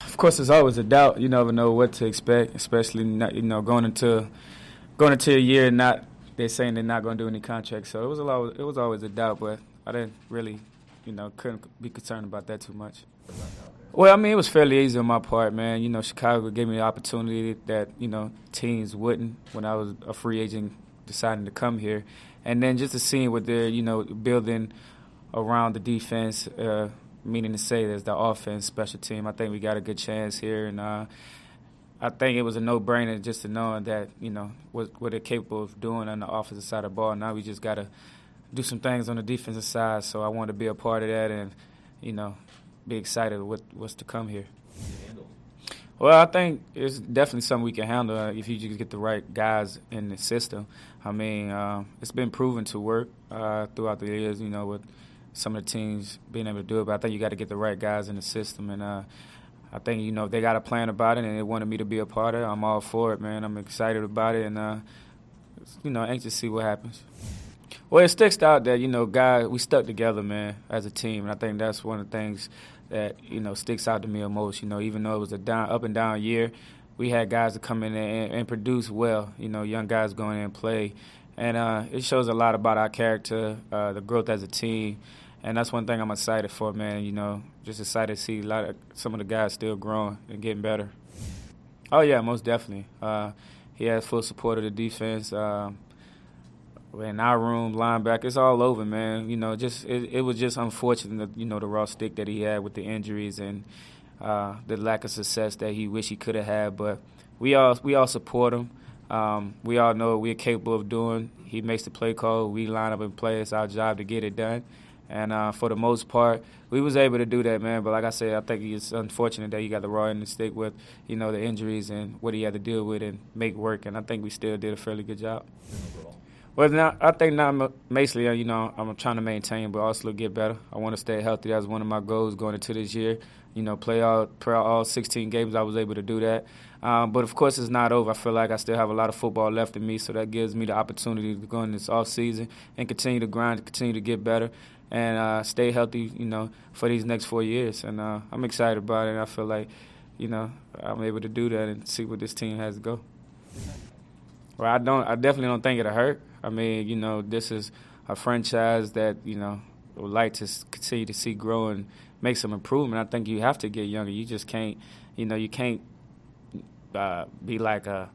Of course, there's always a doubt. You never know what to expect, especially not, going into a year not they're saying they're not going to do any contracts. So it was always a doubt, but I didn't really, couldn't be concerned about that too much. Well, I mean, it was fairly easy on my part, man. Chicago gave me the opportunity that, teams wouldn't when I was a free agent deciding to come here. And then just to see what they're, building around the defense, meaning to say there's the offense, special team. I think we got a good chance here. And I think it was a no-brainer just to know that, what they're capable of doing on the offensive side of the ball. Now we just got to do some things on the defensive side. So I want to be a part of that and, be excited with what's to come here. Well, I think it's definitely something we can handle if you just get the right guys in the system. I mean, it's been proven to work throughout the years, with some of the teams being able to do it. But I think you got to get the right guys in the system. And I think, if they got a plan about it and they wanted me to be a part of it, I'm all for it, man. I'm excited about it and, anxious to see what happens. Well, it sticks out that, guys, we stuck together, man, as a team. And I think that's one of the things that, sticks out to me the most. Even though it was a up and down year, we had guys that come in and produce well, young guys going in and play. And it shows a lot about our character, the growth as a team. And that's one thing I'm excited for, man, just excited to see some of the guys still growing and getting better. Oh, yeah, most definitely. He has full support of the defense. In our room, linebacker, it's all over, man. It was just unfortunate, the raw stick that he had with the injuries and the lack of success that he wished he could have had. But we all support him. We all know what we're capable of doing. He makes the play call. We line up and play. It's our job to get it done. And for the most part, we was able to do that, man. But like I said, I think it's unfortunate that he got the raw end of the stick with, the injuries and what he had to deal with and make work. And I think we still did a fairly good job. Well, now I think now basically, I'm trying to maintain, but also get better. I want to stay healthy. That's one of my goals going into this year. Play all 16 games. I was able to do that. But, of course, it's not over. I feel like I still have a lot of football left in me, so that gives me the opportunity to go in this offseason and continue to grind, continue to get better, and stay healthy, for these next 4 years. And I'm excited about it, and I feel like, I'm able to do that and see what this team has to go. Well, I definitely don't think it'll hurt. I mean, this is a franchise that, would like to continue to see grow and make some improvement. I think you have to get younger. You just can't, you can't be like a,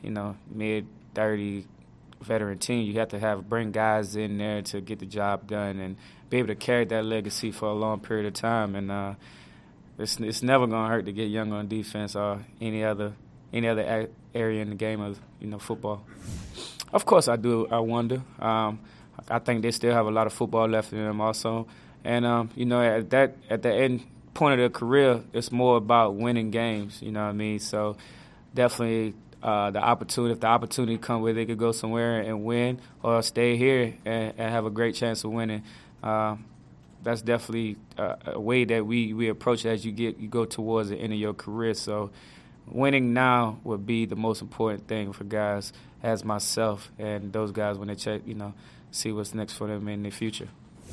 mid-30 veteran team. You have to bring guys in there to get the job done and be able to carry that legacy for a long period of time. And it's never going to hurt to get younger on defense or any other area in the game of, football. Of course I do. I wonder. I think they still have a lot of football left in them also. And, at the end point of their career, it's more about winning games, you know what I mean? So definitely if the opportunity comes where they could go somewhere and win or stay here and have a great chance of winning, that's definitely a way that we approach it as you go towards the end of your career. So winning now would be the most important thing for guys as myself and those guys when they check, see what's next for them in the future.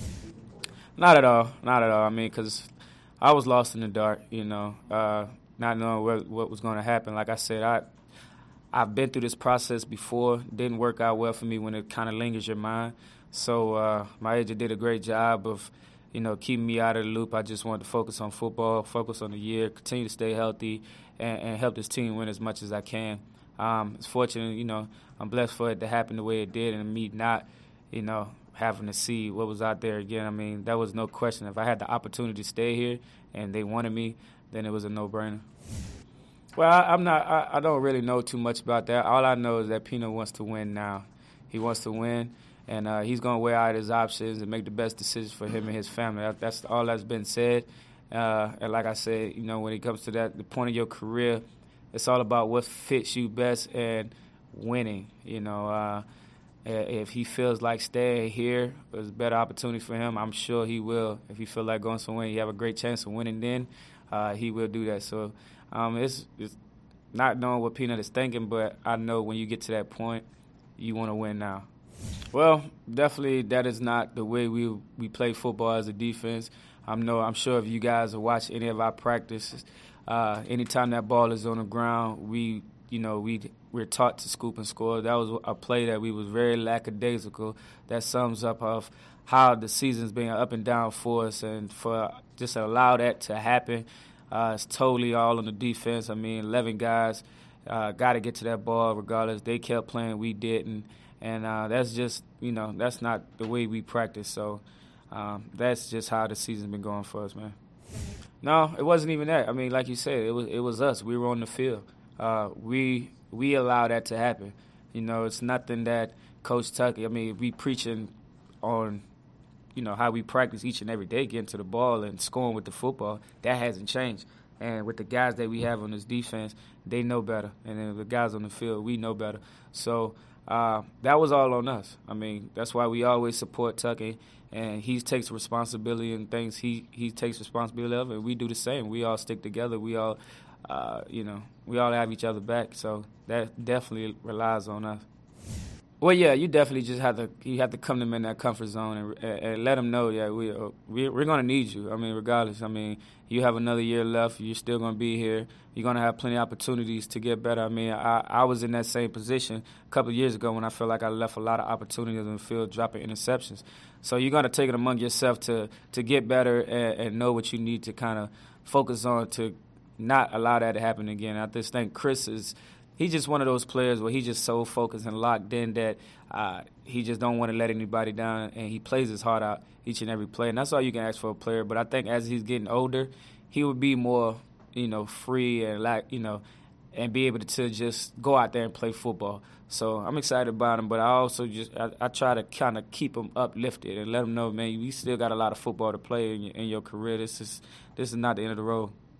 Not at all. I mean, because I was lost in the dark, not knowing what was going to happen. Like I said, I've been through this process before. Didn't work out well for me when it kind of lingers your mind. So my agent did a great job of, keeping me out of the loop. I just wanted to focus on football, focus on the year, continue to stay healthy, and help this team win as much as I can. It's fortunate, I'm blessed for it to happen the way it did and me not, having to see what was out there again. I mean, that was no question. If I had the opportunity to stay here and they wanted me, then it was a no-brainer. Well, I don't really know too much about that. All I know is that Pino wants to win now. He wants to win, and he's going to weigh out his options and make the best decisions for him and his family. That's all that's been said. And like I said, when it comes to that, the point of your career, it's all about what fits you best and winning. If he feels like staying here is a better opportunity for him, I'm sure he will. If he feels like going somewhere, you have a great chance of winning then, he will do that. So it's not knowing what Peanut is thinking, but I know when you get to that point, you want to win now. Well, definitely that is not the way we play football as a defense. I'm sure if you guys have watched any of our practices, Anytime that ball is on the ground, we're taught to scoop and score. That was a play that we was very lackadaisical. That sums up of how the season's been up and down for us, and for just allow that to happen, it's totally all on the defense. I mean, 11 guys got to get to that ball regardless. They kept playing, we didn't, and that's just that's not the way we practice. So that's just how the season's been going for us, man. No, it wasn't even that. I mean, like you said, it was us. We were on the field. We allow that to happen. It's nothing that Coach Tucker. I mean, we preaching on how we practice each and every day, getting to the ball and scoring with the football. That hasn't changed. And with the guys that we have on this defense, they know better. And then the guys on the field, we know better. So that was all on us. I mean, that's why we always support Tucker. And he takes responsibility and things he takes responsibility of, and we do the same. We all stick together. We all, we all have each other back. So that definitely relies on us. Well, yeah, you definitely just have to come to them in that comfort zone and let them know, yeah, we're going to need you. I mean, regardless. I mean, you have another year left. You're still going to be here. You're going to have plenty of opportunities to get better. I mean, I was in that same position a couple of years ago when I felt like I left a lot of opportunities in the field, dropping interceptions. So you're going to take it among yourself to get better and know what you need to kind of focus on to not allow that to happen again. I just think Chris he's just one of those players where he's just so focused and locked in that he just don't want to let anybody down, and he plays his heart out each and every play. And that's all you can ask for a player. But I think as he's getting older, he would be more, free and and be able to just go out there and play football. So I'm excited about him, but I also I try to kind of keep him uplifted and let him know, man, you still got a lot of football to play in your career. This is not the end of the road.